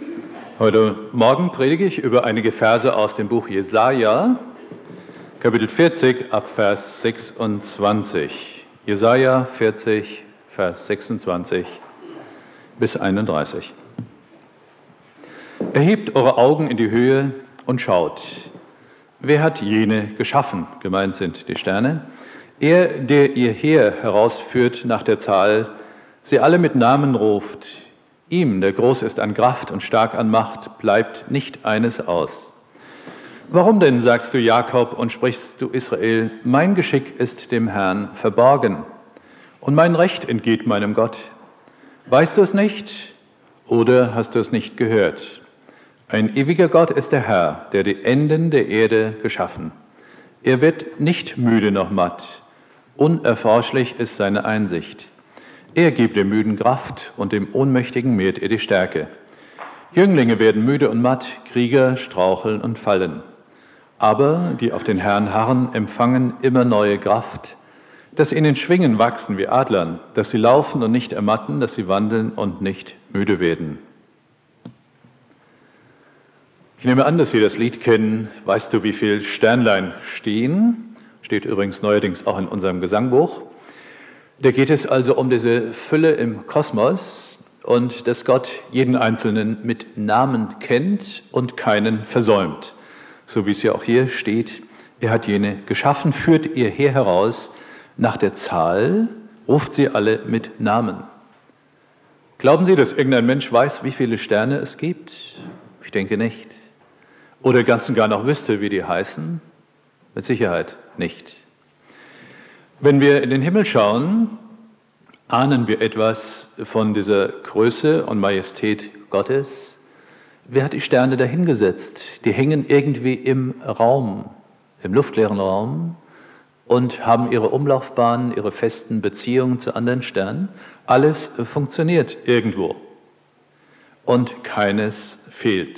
Heute Morgen predige ich über einige Verse aus dem Buch Jesaja, Kapitel 40, ab Vers 26. Jesaja 40, Vers 26 bis 31. Erhebt eure Augen in die Höhe und schaut. Wer hat jene geschaffen? Gemeint sind die Sterne. Er, der ihr Heer herausführt nach der Zahl, sie alle mit Namen ruft. Ihm, der groß ist an Kraft und stark an Macht, bleibt nicht eines aus. Warum denn, sagst du Jakob und sprichst du Israel, mein Geschick ist dem Herrn verborgen und mein Recht entgeht meinem Gott? Weißt du es nicht oder hast du es nicht gehört? Ein ewiger Gott ist der Herr, der die Enden der Erde geschaffen. Er wird nicht müde noch matt, unerforschlich ist seine Einsicht. Er gibt dem Müden Kraft und dem Ohnmächtigen mehrt er die Stärke. Jünglinge werden müde und matt, Krieger straucheln und fallen. Aber die auf den Herrn harren, empfangen immer neue Kraft, dass sie in den Schwingen wachsen wie Adlern, dass sie laufen und nicht ermatten, dass sie wandeln und nicht müde werden. Ich nehme an, dass Sie das Lied kennen, Weißt du, wie viel Sternlein stehen? Steht übrigens neuerdings auch in unserem Gesangbuch. Da geht es also um diese Fülle im Kosmos und dass Gott jeden Einzelnen mit Namen kennt und keinen versäumt. So wie es ja auch hier steht, er hat jene geschaffen, führt ihr Heer heraus nach der Zahl, ruft sie alle mit Namen. Glauben Sie, dass irgendein Mensch weiß, wie viele Sterne es gibt? Ich denke nicht. Oder ganz und gar noch wüsste, wie die heißen? Mit Sicherheit nicht. Wenn wir in den Himmel schauen, ahnen wir etwas von dieser Größe und Majestät Gottes. Wer hat die Sterne dahingesetzt? Die hängen irgendwie im Raum, im luftleeren Raum und haben ihre Umlaufbahnen, ihre festen Beziehungen zu anderen Sternen. Alles funktioniert irgendwo und keines fehlt.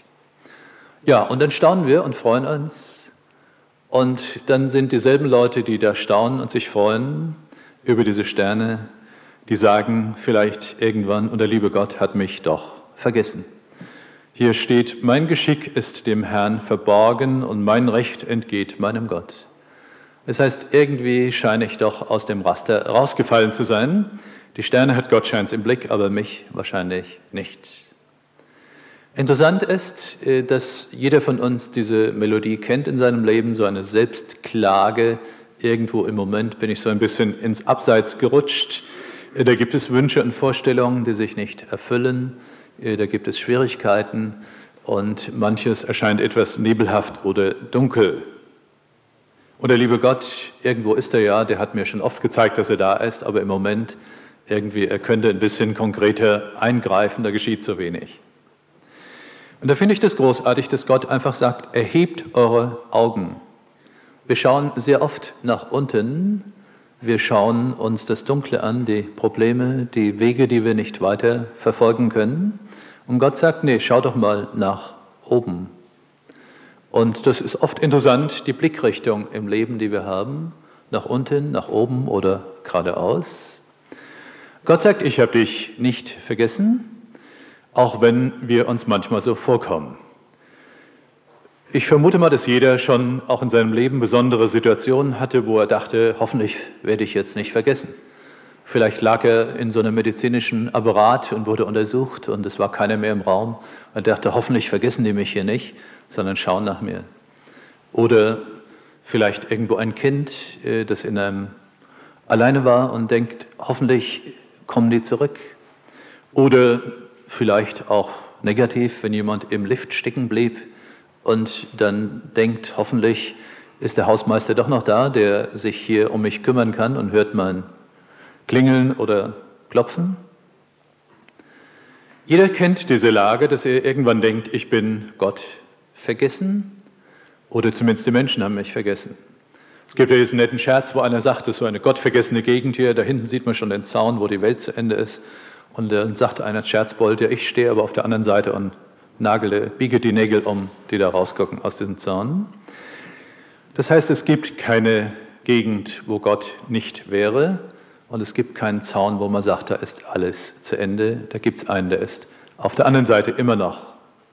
Ja, und dann staunen wir und freuen uns. Und dann sind dieselben Leute, die da staunen und sich freuen über diese Sterne, die sagen vielleicht irgendwann, und der liebe Gott hat mich doch vergessen. Hier steht, mein Geschick ist dem Herrn verborgen und mein Recht entgeht meinem Gott. Das heißt, irgendwie scheine ich doch aus dem Raster rausgefallen zu sein. Die Sterne hat Gott scheint's im Blick, aber mich wahrscheinlich nicht. Interessant ist, dass jeder von uns diese Melodie kennt in seinem Leben, so eine Selbstklage. Irgendwo im Moment bin ich so ein bisschen ins Abseits gerutscht. Da gibt es Wünsche und Vorstellungen, die sich nicht erfüllen. Da gibt es Schwierigkeiten und manches erscheint etwas nebelhaft oder dunkel. Und der liebe Gott, irgendwo ist er ja, der hat mir schon oft gezeigt, dass er da ist, aber im Moment irgendwie, er könnte ein bisschen konkreter eingreifen, da geschieht so wenig. Und da finde ich das großartig, dass Gott einfach sagt, erhebt eure Augen. Wir schauen sehr oft nach unten, wir schauen uns das Dunkle an, die Probleme, die Wege, die wir nicht weiter verfolgen können. Und Gott sagt, nee, schau doch mal nach oben. Und das ist oft interessant, die Blickrichtung im Leben, die wir haben, nach unten, nach oben oder geradeaus. Gott sagt, ich habe dich nicht vergessen, auch wenn wir uns manchmal so vorkommen. Ich vermute mal, dass jeder schon auch in seinem Leben besondere Situationen hatte, wo er dachte, hoffentlich werde ich jetzt nicht vergessen. Vielleicht lag er in so einem medizinischen Apparat und wurde untersucht und es war keiner mehr im Raum. Er dachte, hoffentlich vergessen die mich hier nicht, sondern schauen nach mir. Oder vielleicht irgendwo ein Kind, das in einem alleine war und denkt, hoffentlich kommen die zurück. Oder vielleicht auch negativ, wenn jemand im Lift stecken blieb und dann denkt, hoffentlich ist der Hausmeister doch noch da, der sich hier um mich kümmern kann und hört mein Klingeln oder Klopfen. Jeder kennt diese Lage, dass er irgendwann denkt, ich bin Gott vergessen oder zumindest die Menschen haben mich vergessen. Es gibt ja diesen netten Scherz, wo einer sagt, das ist so eine gottvergessene Gegend hier, da hinten sieht man schon den Zaun, wo die Welt zu Ende ist. Und dann sagt einer Scherzbold, ja, ich stehe aber auf der anderen Seite und biege die Nägel um, die da rausgucken aus diesem Zaun. Das heißt, es gibt keine Gegend, wo Gott nicht wäre. Und es gibt keinen Zaun, wo man sagt, da ist alles zu Ende. Da gibt es einen, der ist Auf der anderen Seite immer noch.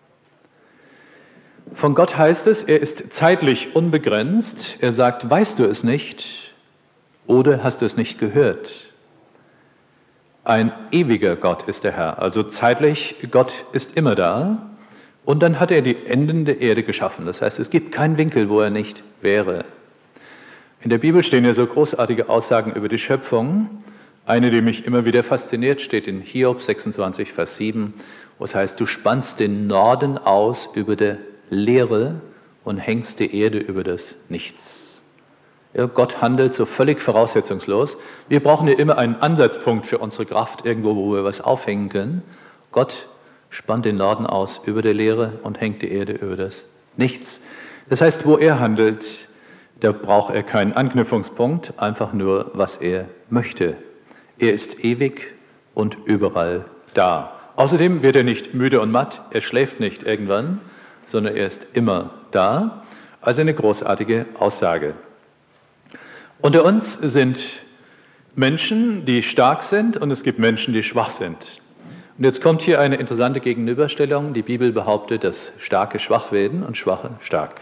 Von Gott heißt es, er ist zeitlich unbegrenzt. Er sagt, weißt du es nicht oder hast du es nicht gehört? Ein ewiger Gott ist der Herr, also zeitlich, Gott ist immer da. Und dann hat er die Enden der Erde geschaffen. Das heißt, es gibt keinen Winkel, wo er nicht wäre. In der Bibel stehen ja so großartige Aussagen über die Schöpfung. Eine, die mich immer wieder fasziniert, steht in Hiob 26, Vers 7, wo es heißt, du spannst den Norden aus über der Leere und hängst die Erde über das Nichts. Ja, Gott handelt so völlig voraussetzungslos. Wir brauchen ja immer einen Ansatzpunkt für unsere Kraft, irgendwo, wo wir was aufhängen können. Gott spannt den Norden aus über der Leere und hängt die Erde über das Nichts. Das heißt, wo er handelt, da braucht er keinen Anknüpfungspunkt, einfach nur, was er möchte. Er ist ewig und überall da. Außerdem wird er nicht müde und matt, er schläft nicht irgendwann, sondern er ist immer da. Also eine großartige Aussage. Unter uns sind Menschen, die stark sind, und es gibt Menschen, die schwach sind. Und jetzt kommt hier eine interessante Gegenüberstellung. Die Bibel behauptet, dass Starke schwach werden und Schwache stark.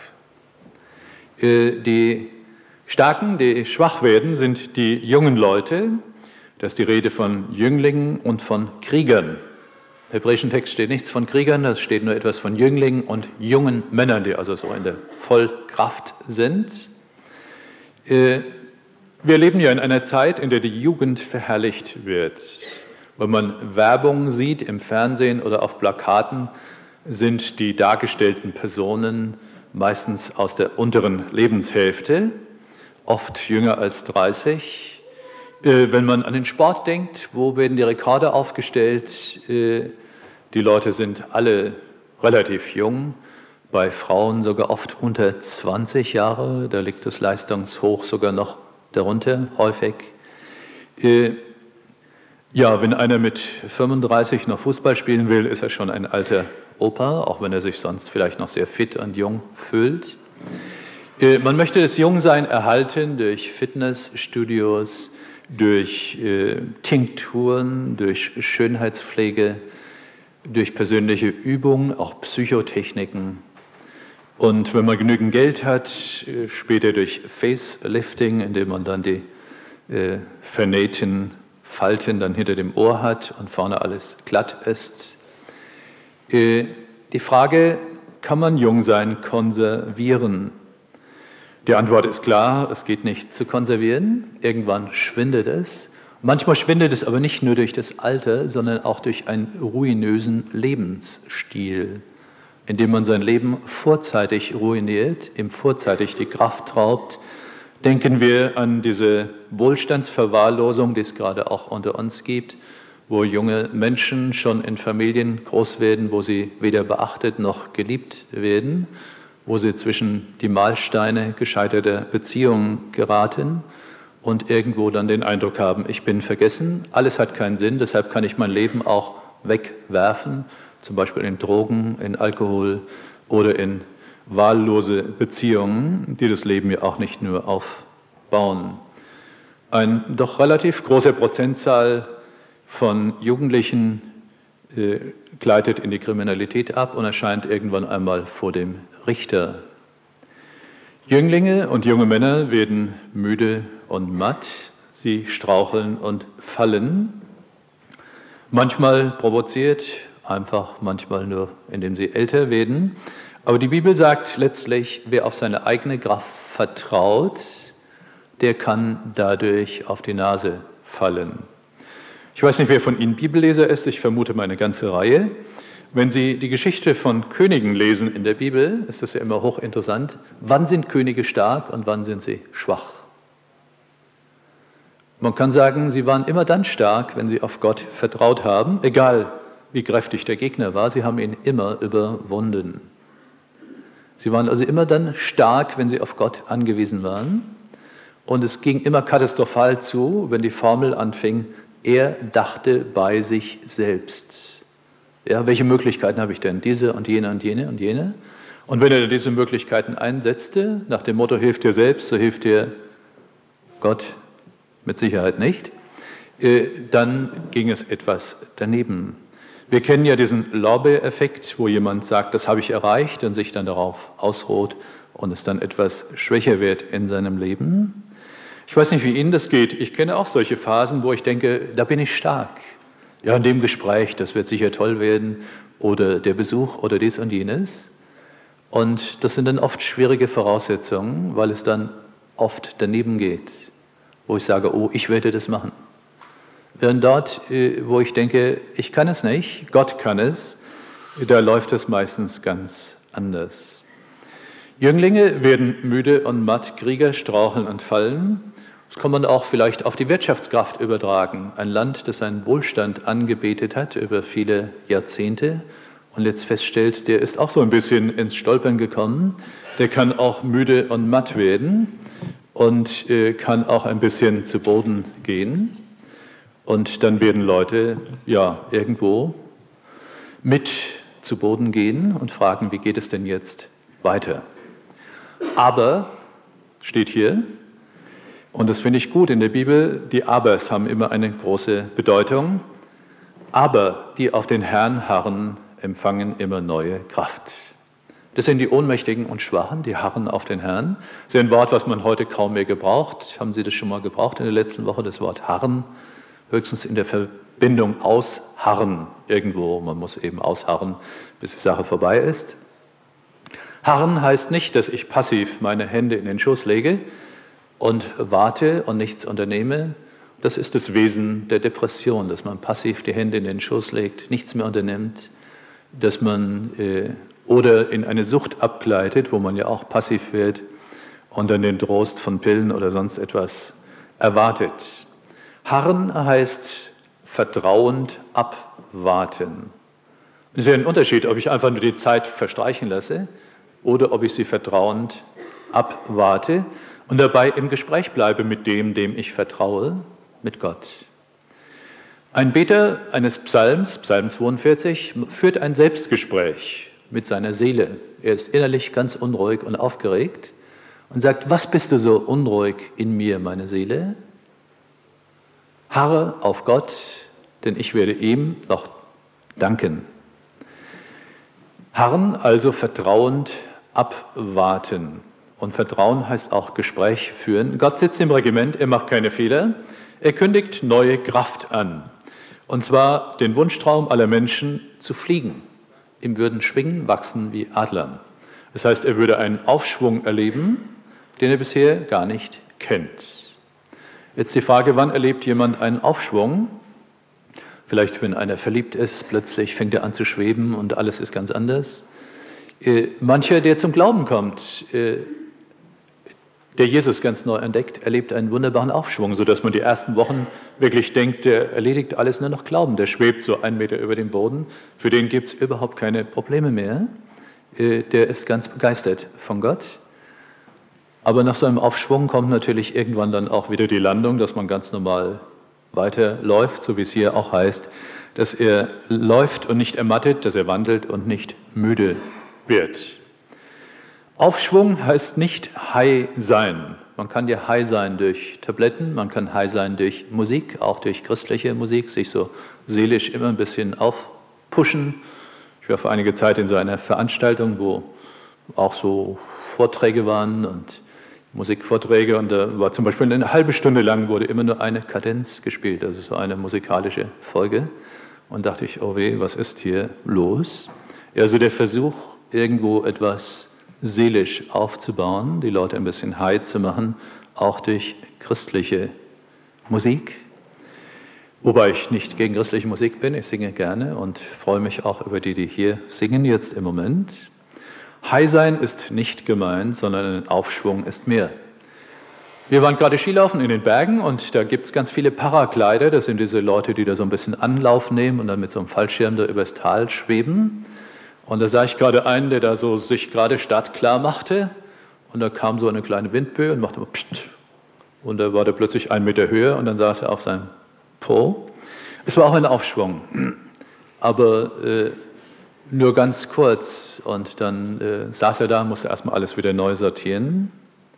Die Starken, die schwach werden, sind die jungen Leute. Das ist die Rede von Jünglingen und von Kriegern. Im hebräischen Text steht nichts von Kriegern, es steht nur etwas von Jünglingen und jungen Männern, die also so in der Vollkraft sind. Wir leben ja in einer Zeit, in der die Jugend verherrlicht wird. Wenn man Werbung sieht im Fernsehen oder auf Plakaten, sind die dargestellten Personen meistens aus der unteren Lebenshälfte, oft jünger als 30. Wenn man an den Sport denkt, wo werden die Rekorde aufgestellt? Die Leute sind alle relativ jung, bei Frauen sogar oft unter 20 Jahre, da liegt das Leistungshoch sogar noch darunter, häufig. Ja, wenn einer mit 35 noch Fußball spielen will, ist er schon ein alter Opa, auch wenn er sich sonst vielleicht noch sehr fit und jung fühlt. Man möchte das Jungsein erhalten durch Fitnessstudios, durch Tinkturen, durch Schönheitspflege, durch persönliche Übungen, auch Psychotechniken. Und wenn man genügend Geld hat, später durch Facelifting, indem man dann die vernähten Falten dann hinter dem Ohr hat und vorne alles glatt ist. Die Frage, kann man Jungsein konservieren? Die Antwort ist klar, es geht nicht zu konservieren. Irgendwann schwindet es. Manchmal schwindet es aber nicht nur durch das Alter, sondern auch durch einen ruinösen Lebensstil, indem man sein Leben vorzeitig ruiniert, ihm vorzeitig die Kraft raubt. Denken wir an diese Wohlstandsverwahrlosung, die es gerade auch unter uns gibt, wo junge Menschen schon in Familien groß werden, wo sie weder beachtet noch geliebt werden, wo sie zwischen die Mahlsteine gescheiterter Beziehungen geraten und irgendwo dann den Eindruck haben, ich bin vergessen, alles hat keinen Sinn, deshalb kann ich mein Leben auch wegwerfen, zum Beispiel in Drogen, in Alkohol oder in wahllose Beziehungen, die das Leben ja auch nicht nur aufbauen. Ein doch relativ großer Prozentzahl von Jugendlichen gleitet in die Kriminalität ab und erscheint irgendwann einmal vor dem Richter. Jünglinge und junge Männer werden müde und matt, sie straucheln und fallen, manchmal provoziert, einfach manchmal nur, indem sie älter werden. Aber die Bibel sagt letztlich, wer auf seine eigene Kraft vertraut, der kann dadurch auf die Nase fallen. Ich weiß nicht, wer von Ihnen Bibelleser ist, ich vermute mal eine ganze Reihe. Wenn Sie die Geschichte von Königen lesen in der Bibel, ist das ja immer hochinteressant. Wann sind Könige stark und wann sind sie schwach? Man kann sagen, sie waren immer dann stark, wenn sie auf Gott vertraut haben, egal wie kräftig der Gegner war, sie haben ihn immer überwunden. Sie waren also immer dann stark, wenn sie auf Gott angewiesen waren. Und es ging immer katastrophal zu, wenn die Formel anfing, er dachte bei sich selbst. Ja, welche Möglichkeiten habe ich denn? Diese und jene und jene und jene. Und wenn er diese Möglichkeiten einsetzte, nach dem Motto, hilf dir selbst, so hilft dir Gott mit Sicherheit nicht, dann ging es etwas daneben. Wir kennen ja diesen Lorbeereffekt, wo jemand sagt, das habe ich erreicht und sich dann darauf ausruht und es dann etwas schwächer wird in seinem Leben. Ich weiß nicht, wie Ihnen das geht. Ich kenne auch solche Phasen, wo ich denke, da bin ich stark. Ja, in dem Gespräch, das wird sicher toll werden, oder der Besuch oder dies und jenes. Und das sind dann oft schwierige Voraussetzungen, weil es dann oft daneben geht, wo ich sage, oh, ich werde das machen. Während dort, wo ich denke, ich kann es nicht, Gott kann es, da läuft es meistens ganz anders. Jünglinge werden müde und matt, Krieger straucheln und fallen. Das kann man auch vielleicht auf die Wirtschaftskraft übertragen. Ein Land, das seinen Wohlstand angebetet hat über viele Jahrzehnte und jetzt feststellt, der ist auch so ein bisschen ins Stolpern gekommen, der kann auch müde und matt werden und kann auch ein bisschen zu Boden gehen. Und dann werden Leute ja irgendwo mit zu Boden gehen und fragen, wie geht es denn jetzt weiter? Aber, steht hier, und das finde ich gut in der Bibel, die Abers haben immer eine große Bedeutung. Aber die auf den Herrn harren, empfangen immer neue Kraft. Das sind die Ohnmächtigen und Schwachen, die harren auf den Herrn. Das ist ein Wort, was man heute kaum mehr gebraucht. Haben Sie das schon mal gebraucht in der letzten Woche, das Wort harren? Höchstens in der Verbindung ausharren irgendwo. Man muss eben ausharren, bis die Sache vorbei ist. Harren heißt nicht, dass ich passiv meine Hände in den Schoß lege und warte und nichts unternehme. Das ist das Wesen der Depression, dass man passiv die Hände in den Schoß legt, nichts mehr unternimmt, dass man oder in eine Sucht abgleitet, wo man ja auch passiv wird und dann den Trost von Pillen oder sonst etwas erwartet. Harren heißt vertrauend abwarten. Es ist ja ein Unterschied, ob ich einfach nur die Zeit verstreichen lasse oder ob ich sie vertrauend abwarte und dabei im Gespräch bleibe mit dem ich vertraue, mit Gott. Ein Beter eines Psalms, Psalm 42, führt ein Selbstgespräch mit seiner Seele. Er ist innerlich ganz unruhig und aufgeregt und sagt, was bist du so unruhig in mir, meine Seele? Harre auf Gott, denn ich werde ihm noch danken. Harren, also vertrauend abwarten. Und Vertrauen heißt auch Gespräch führen. Gott sitzt im Regiment, er macht keine Fehler. Er kündigt neue Kraft an. Und zwar den Wunschtraum aller Menschen zu fliegen. Ihm würden Schwingen wachsen wie Adlern. Das heißt, er würde einen Aufschwung erleben, den er bisher gar nicht kennt. Jetzt die Frage, wann erlebt jemand einen Aufschwung? Vielleicht, wenn einer verliebt ist, plötzlich fängt er an zu schweben und alles ist ganz anders. Mancher, der zum Glauben kommt, der Jesus ganz neu entdeckt, erlebt einen wunderbaren Aufschwung, sodass man die ersten Wochen wirklich denkt, der erledigt alles nur noch Glauben, der schwebt so 1 Meter über dem Boden, für den gibt es überhaupt keine Probleme mehr, der ist ganz begeistert von Gott. Aber nach so einem Aufschwung kommt natürlich irgendwann dann auch wieder die Landung, dass man ganz normal weiterläuft, so wie es hier auch heißt, dass er läuft und nicht ermattet, dass er wandelt und nicht müde wird. Aufschwung heißt nicht high sein. Man kann ja high sein durch Tabletten, man kann high sein durch Musik, auch durch christliche Musik, sich so seelisch immer ein bisschen aufpushen. Ich war vor einiger Zeit in so einer Veranstaltung, wo auch so Vorträge waren und Musikvorträge und da war zum Beispiel 1/2 Stunde lang wurde immer nur eine Kadenz gespielt, also so eine musikalische Folge und dachte ich, oh weh, was ist hier los? Also der Versuch, irgendwo etwas seelisch aufzubauen, die Leute ein bisschen high zu machen, auch durch christliche Musik. Wobei ich nicht gegen christliche Musik bin, ich singe gerne und freue mich auch über die hier singen jetzt im Moment. High sein ist nicht gemeint, sondern ein Aufschwung ist mehr. Wir waren gerade Skilaufen in den Bergen und da gibt es ganz viele Paraglider, das sind diese Leute, die da so ein bisschen Anlauf nehmen und dann mit so einem Fallschirm da übers Tal schweben. Und da sah ich gerade einen, der da so sich gerade startklar machte und da kam so eine kleine Windböe und machte mal pst. Und da war der plötzlich 1 Meter höher und dann saß er auf seinem Po. Es war auch ein Aufschwung, aber nur ganz kurz und dann saß er da, musste erstmal alles wieder neu sortieren.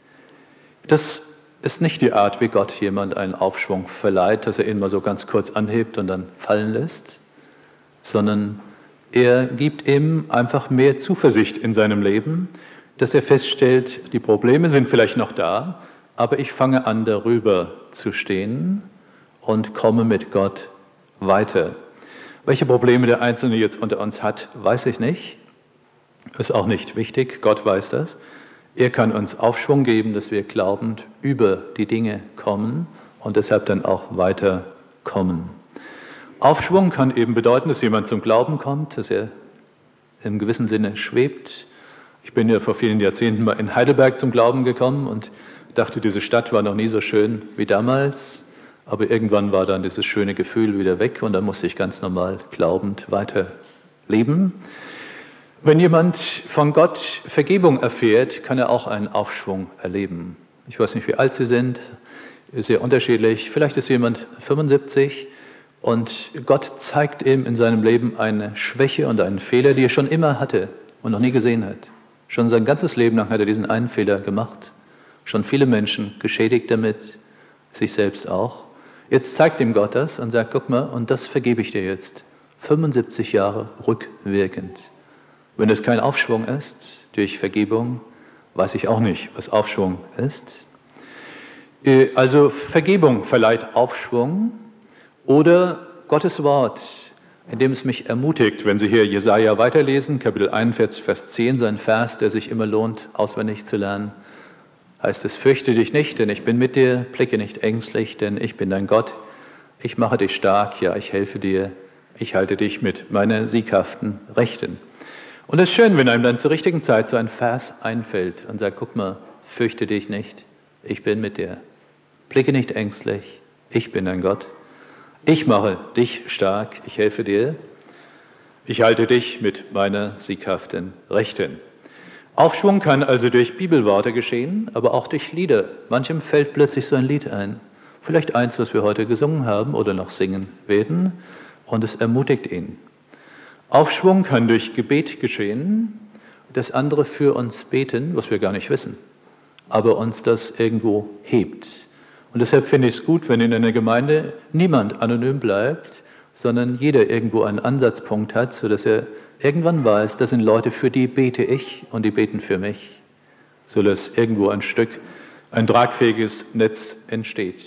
Das ist nicht die Art, wie Gott jemand einen Aufschwung verleiht, dass er ihn mal so ganz kurz anhebt und dann fallen lässt. sondern er gibt ihm einfach mehr Zuversicht in seinem Leben, dass er feststellt, die Probleme sind vielleicht noch da, aber ich fange an, darüber zu stehen und komme mit Gott weiter. Welche Probleme der Einzelne jetzt unter uns hat, weiß ich nicht. Ist auch nicht wichtig, Gott weiß das. Er kann uns Aufschwung geben, dass wir glaubend über die Dinge kommen und deshalb dann auch weiterkommen. Aufschwung kann eben bedeuten, dass jemand zum Glauben kommt, dass er im gewissen Sinne schwebt. Ich bin ja vor vielen Jahrzehnten mal in Heidelberg zum Glauben gekommen und dachte, diese Stadt war noch nie so schön wie damals. Aber irgendwann war dann dieses schöne Gefühl wieder weg und dann musste ich ganz normal glaubend weiterleben. Wenn jemand von Gott Vergebung erfährt, kann er auch einen Aufschwung erleben. Ich weiß nicht, wie alt Sie sind, ist sehr unterschiedlich. Vielleicht ist jemand 75 und Gott zeigt ihm in seinem Leben eine Schwäche und einen Fehler, die er schon immer hatte und noch nie gesehen hat. Schon sein ganzes Leben lang hat er diesen einen Fehler gemacht. Schon viele Menschen geschädigt damit, sich selbst auch. Jetzt zeigt ihm Gott das und sagt, guck mal, und das vergebe ich dir jetzt. 75 Jahre rückwirkend. Wenn es kein Aufschwung ist durch Vergebung, weiß ich auch nicht, was Aufschwung ist. Also Vergebung verleiht Aufschwung oder Gottes Wort, indem es mich ermutigt, wenn Sie hier Jesaja weiterlesen, Kapitel 41, Vers 10, so ein Vers, der sich immer lohnt, auswendig zu lernen, heißt es, fürchte dich nicht, denn ich bin mit dir, blicke nicht ängstlich, denn ich bin dein Gott. Ich mache dich stark, ja, ich helfe dir, ich halte dich mit meiner sieghaften Rechten. Und es ist schön, wenn einem dann zur richtigen Zeit so ein Vers einfällt und sagt, guck mal, fürchte dich nicht, ich bin mit dir. Blicke nicht ängstlich, ich bin dein Gott. Ich mache dich stark, ich helfe dir, ich halte dich mit meiner sieghaften Rechten. Aufschwung kann also durch Bibelworte geschehen, aber auch durch Lieder. Manchem fällt plötzlich so ein Lied ein. Vielleicht eins, was wir heute gesungen haben oder noch singen werden, und es ermutigt ihn. Aufschwung kann durch Gebet geschehen, das andere für uns beten, was wir gar nicht wissen, aber uns das irgendwo hebt. Und deshalb finde ich es gut, wenn in einer Gemeinde niemand anonym bleibt, sondern jeder irgendwo einen Ansatzpunkt hat, sodass er irgendwann weiß, das sind Leute, für die bete ich und die beten für mich, sodass irgendwo ein Stück, ein tragfähiges Netz entsteht.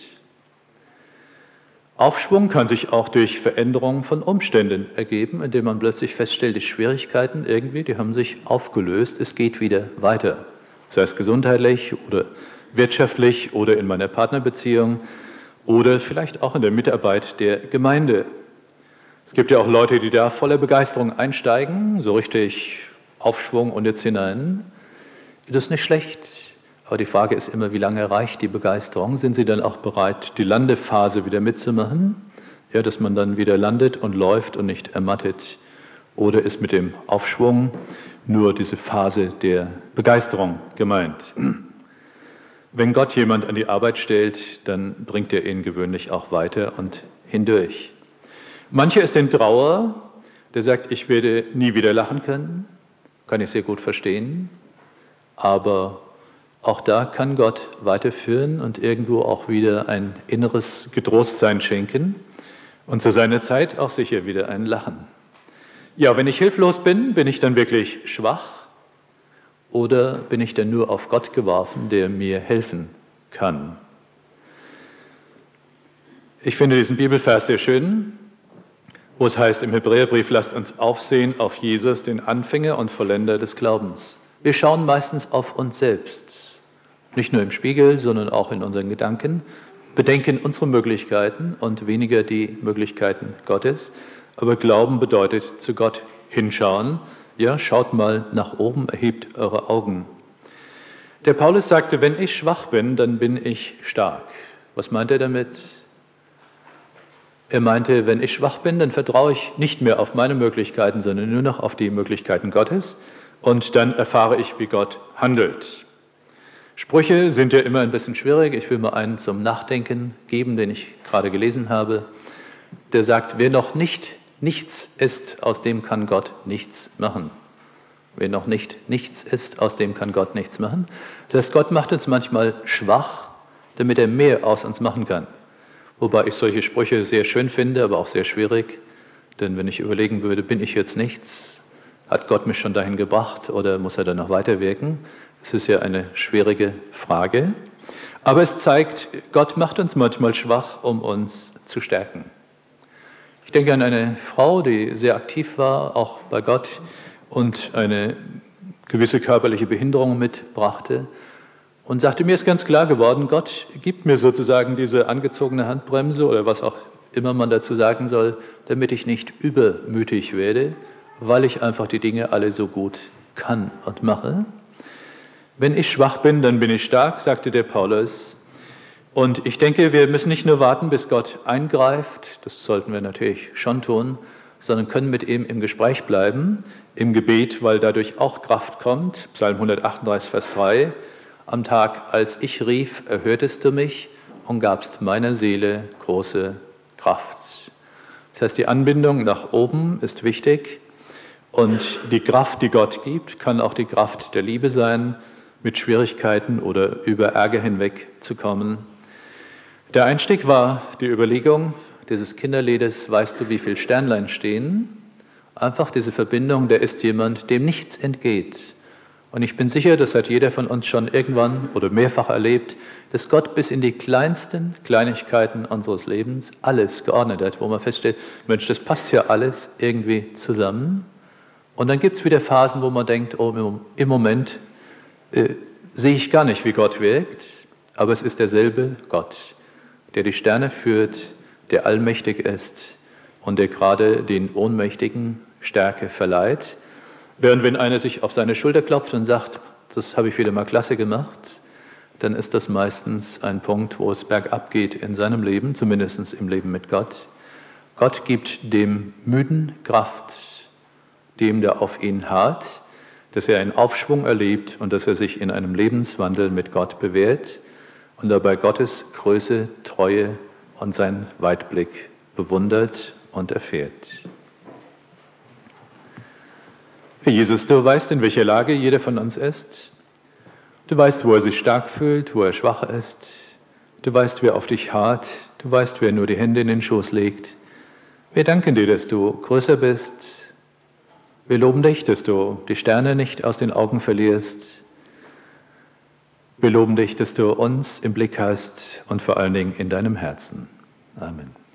Aufschwung kann sich auch durch Veränderungen von Umständen ergeben, indem man plötzlich feststellt, die Schwierigkeiten irgendwie, die haben sich aufgelöst, es geht wieder weiter. Sei es gesundheitlich oder wirtschaftlich oder in meiner Partnerbeziehung oder vielleicht auch in der Mitarbeit der Gemeinde. Es gibt ja auch Leute, die da voller Begeisterung einsteigen, so richtig Aufschwung und jetzt hinein. Das ist nicht schlecht. Aber die Frage ist immer, wie lange reicht die Begeisterung? Sind Sie dann auch bereit, die Landephase wieder mitzumachen? Ja, dass man dann wieder landet und läuft und nicht ermattet. Oder ist mit dem Aufschwung nur diese Phase der Begeisterung gemeint? Wenn Gott jemand an die Arbeit stellt, dann bringt er ihn gewöhnlich auch weiter und hindurch. Mancher ist in Trauer, der sagt, ich werde nie wieder lachen können. Kann ich sehr gut verstehen. Aber auch da kann Gott weiterführen und irgendwo auch wieder ein inneres Getrostsein schenken und zu seiner Zeit auch sicher wieder ein Lachen. Ja, wenn ich hilflos bin, bin ich dann wirklich schwach oder bin ich dann nur auf Gott geworfen, der mir helfen kann? Ich finde diesen Bibelvers sehr schön, wo es heißt im Hebräerbrief, lasst uns aufsehen auf Jesus, den Anfänger und Vollender des Glaubens. Wir schauen meistens auf uns selbst. Nicht nur im Spiegel, sondern auch in unseren Gedanken, bedenken unsere Möglichkeiten und weniger die Möglichkeiten Gottes. Aber Glauben bedeutet zu Gott hinschauen. Ja, schaut mal nach oben, erhebt eure Augen. Der Paulus sagte, wenn ich schwach bin, dann bin ich stark. Was meint er damit? Er meinte, wenn ich schwach bin, dann vertraue ich nicht mehr auf meine Möglichkeiten, sondern nur noch auf die Möglichkeiten Gottes. Und dann erfahre ich, wie Gott handelt. Sprüche sind ja immer ein bisschen schwierig. Ich will mal einen zum Nachdenken geben, den ich gerade gelesen habe. Der sagt, wer noch nicht nichts ist, aus dem kann Gott nichts machen. Wer noch nicht nichts ist, aus dem kann Gott nichts machen. Das heißt, Gott macht uns manchmal schwach, damit er mehr aus uns machen kann. Wobei ich solche Sprüche sehr schön finde, aber auch sehr schwierig. Denn wenn ich überlegen würde, bin ich jetzt nichts, hat Gott mich schon dahin gebracht oder muss er dann noch weiterwirken? Das ist ja eine schwierige Frage. Aber es zeigt, Gott macht uns manchmal schwach, um uns zu stärken. Ich denke an eine Frau, die sehr aktiv war, auch bei Gott, und eine gewisse körperliche Behinderung mitbrachte und sagte, mir ist ganz klar geworden, Gott gibt mir sozusagen diese angezogene Handbremse oder was auch immer man dazu sagen soll, damit ich nicht übermütig werde, weil ich einfach die Dinge alle so gut kann und mache. Wenn ich schwach bin, dann bin ich stark, sagte der Paulus. Und ich denke, wir müssen nicht nur warten, bis Gott eingreift, das sollten wir natürlich schon tun, sondern können mit ihm im Gespräch bleiben, im Gebet, weil dadurch auch Kraft kommt. Psalm 138, Vers 3. Am Tag, als ich rief, erhörtest du mich und gabst meiner Seele große Kraft. Das heißt, die Anbindung nach oben ist wichtig und die Kraft, die Gott gibt, kann auch die Kraft der Liebe sein, mit Schwierigkeiten oder über Ärger hinweg zu kommen. Der Einstieg war die Überlegung dieses Kinderliedes, weißt du, wie viele Sternlein stehen? Einfach diese Verbindung, da ist jemand, dem nichts entgeht. Und ich bin sicher, das hat jeder von uns schon irgendwann oder mehrfach erlebt, dass Gott bis in die kleinsten Kleinigkeiten unseres Lebens alles geordnet hat, wo man feststellt, Mensch, das passt ja alles irgendwie zusammen. Und dann gibt es wieder Phasen, wo man denkt, oh, im Moment sehe ich gar nicht, wie Gott wirkt, aber es ist derselbe Gott, der die Sterne führt, der allmächtig ist und der gerade den Ohnmächtigen Stärke verleiht. Während wenn einer sich auf seine Schulter klopft und sagt, das habe ich wieder mal klasse gemacht, dann ist das meistens ein Punkt, wo es bergab geht in seinem Leben, zumindest im Leben mit Gott. Gott gibt dem Müden Kraft, dem, der auf ihn harrt, dass er einen Aufschwung erlebt und dass er sich in einem Lebenswandel mit Gott bewährt und dabei Gottes Größe, Treue und seinen Weitblick bewundert und erfährt. Herr Jesus, du weißt, in welcher Lage jeder von uns ist. Du weißt, wo er sich stark fühlt, wo er schwach ist. Du weißt, wer auf dich harrt. Du weißt, wer nur die Hände in den Schoß legt. Wir danken dir, dass du größer bist. Wir loben dich, dass du die Sterne nicht aus den Augen verlierst. Wir loben dich, dass du uns im Blick hast und vor allen Dingen in deinem Herzen. Amen.